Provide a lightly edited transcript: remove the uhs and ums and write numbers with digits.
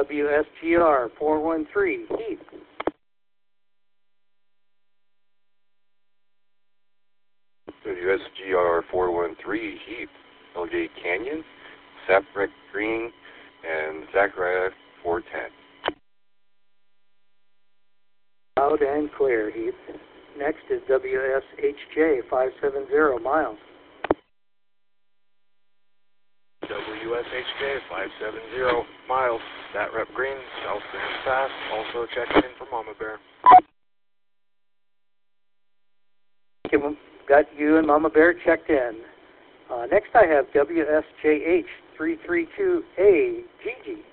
WSGR 413, Heath. WSGR 413, Heath, LJ Canyon, Saprec Green, and Zachariah 410. Loud and clear, Heath. Next is WSHJ 570, Miles. WSHJ 570, Miles, Satrep Green, South Grand Pass, also checking in for Mama Bear. Got you and Mama Bear checked in. Next I have WSJH 332A, Gigi.